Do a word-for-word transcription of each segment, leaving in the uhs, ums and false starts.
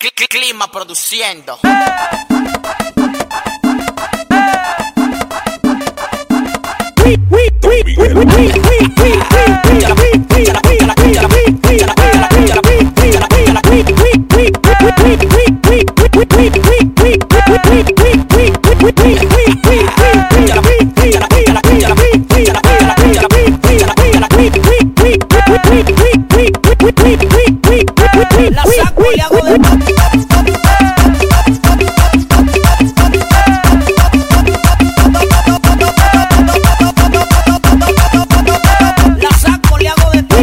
Clima produciendo. La saco y le hago de La saco, le hago de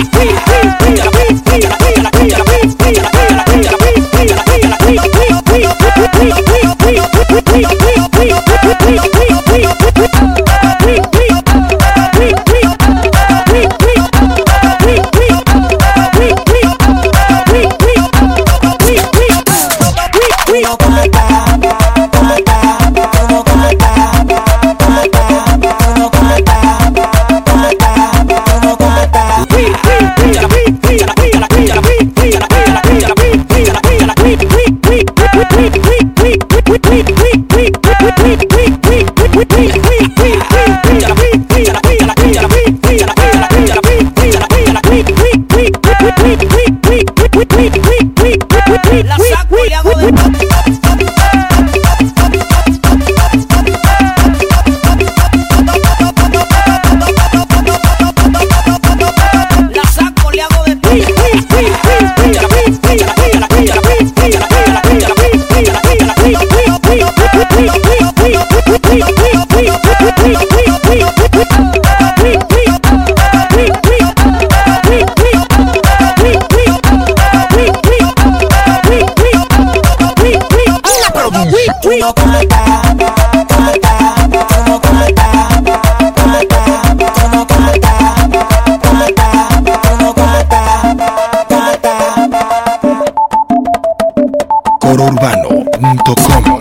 La saco y le hago de La saco, le hago de Uno canta, canta, uno canta, canta, uno canta, canta, uno canta, canta. coro urbano punto com.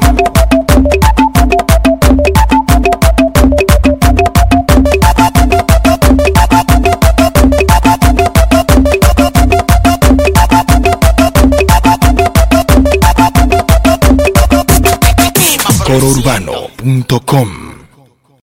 coro urbano punto com.